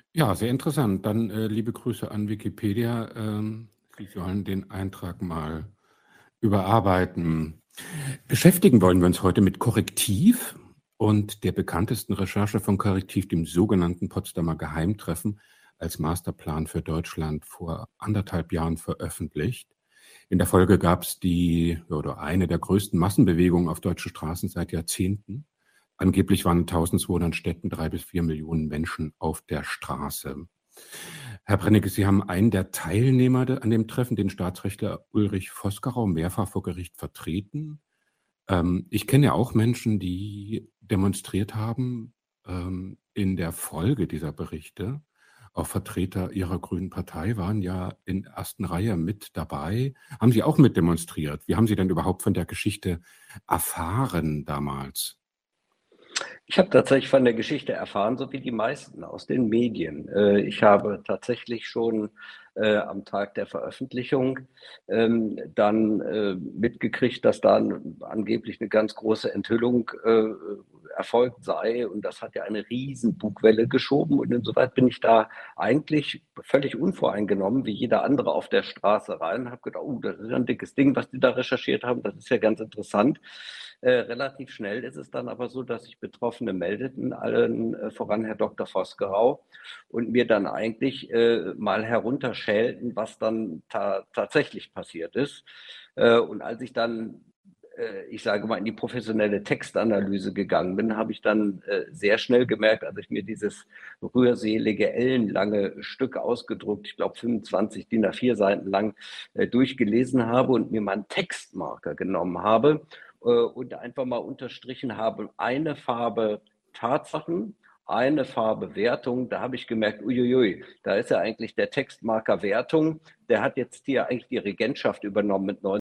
Ja, sehr interessant. Dann, liebe Grüße an Wikipedia. Sie sollen den Eintrag mal überarbeiten. Beschäftigen wollen wir uns heute mit Korrektiv und der bekanntesten Recherche von Korrektiv, dem sogenannten Potsdamer Geheimtreffen, als Masterplan für Deutschland vor 1,5 Jahren veröffentlicht. In der Folge gab es die oder eine der größten Massenbewegungen auf deutschen Straßen seit Jahrzehnten. Angeblich waren in 1200 Städten 3 bis 4 Millionen Menschen auf der Straße. Herr Brennecke, Sie haben einen der Teilnehmer an dem Treffen, den Staatsrechtler Ulrich Vosgerau, mehrfach vor Gericht vertreten. Ich kenne ja auch Menschen, die demonstriert haben in der Folge dieser Berichte. Auch Vertreter Ihrer Grünen Partei waren ja in der ersten Reihe mit dabei. Haben Sie auch mit demonstriert? Wie haben Sie denn überhaupt von der Geschichte erfahren damals? Ich habe tatsächlich von der Geschichte erfahren, so wie die meisten aus den Medien. Ich habe tatsächlich schon am Tag der Veröffentlichung dann mitgekriegt, dass da angeblich eine ganz große Enthüllung erfolgt sei. Und das hat ja eine riesen Bugwelle geschoben. Und insoweit bin ich da eigentlich völlig unvoreingenommen, wie jeder andere auf der Straße rein. Habe gedacht, oh, das ist ja ein dickes Ding, was die da recherchiert haben. Das ist ja ganz interessant. Relativ schnell ist es dann aber so, dass sich Betroffene meldeten, allen voran Herr Dr. Vosgerau, und mir dann eigentlich mal herunterschälten, was dann tatsächlich passiert ist. Und als ich dann ich sage mal, in die professionelle Textanalyse gegangen bin, habe ich dann sehr schnell gemerkt, als ich mir dieses rührselige, ellenlange Stück ausgedruckt, ich glaube 25 DIN A4 Seiten lang, durchgelesen habe und mir mal einen Textmarker genommen habe und einfach mal unterstrichen habe, eine Farbe Tatsachen, eine Farbe Wertung. Da habe ich gemerkt, uiuiui, da ist ja eigentlich der Textmarker Wertung, der hat jetzt hier eigentlich die Regentschaft übernommen mit